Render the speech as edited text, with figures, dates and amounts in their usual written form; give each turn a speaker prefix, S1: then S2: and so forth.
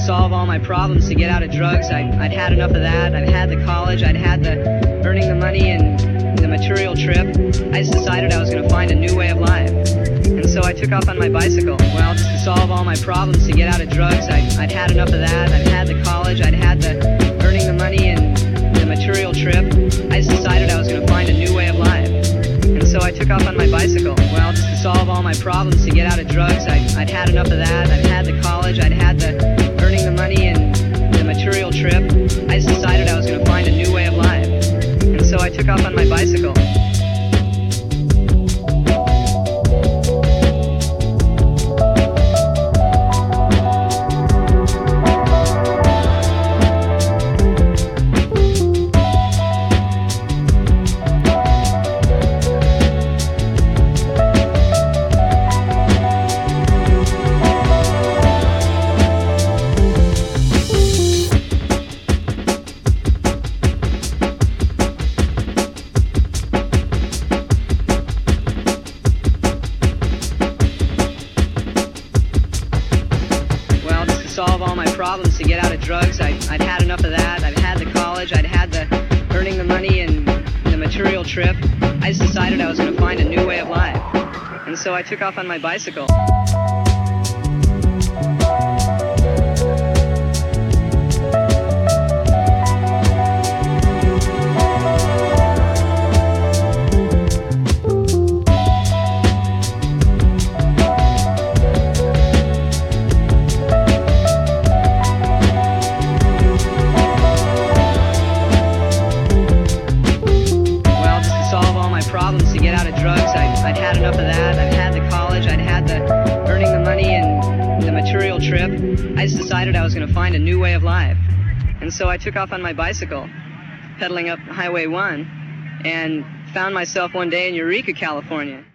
S1: solve all my problems, to get out of drugs. I'd had enough of that. I'd had the college, I'd had the earning the money and the material trip. I just decided I was going to find a new way of life. And so I took off on my bicycle. Well, just to solve all my problems, to get out of drugs. I'd had enough of that. I'd had the college, I'd had the earning the money and the material trip. I just decided I was going to find a new way of life. And so I took off on my bicycle. Well, just to solve all my problems, to get out of drugs. I'd had enough of that. I'd had the college, I'd had the earning the money and the material trip. I just decided I was going to find a new way of life. And so I took off on my bicycle. Solve all my problems, to get out of drugs. I'd had enough of that. I'd had the college, I'd had the earning the money and the material trip. I just decided I was going to find a new way of life. And so I took off on my bicycle. Problems, to get out of drugs. I'd had enough of that. I'd had the college, I'd had the earning the money and the material trip. I just decided I was going to find a new way of life. And so I took off on my bicycle, pedaling up Highway 1, and found myself one day in Eureka, California.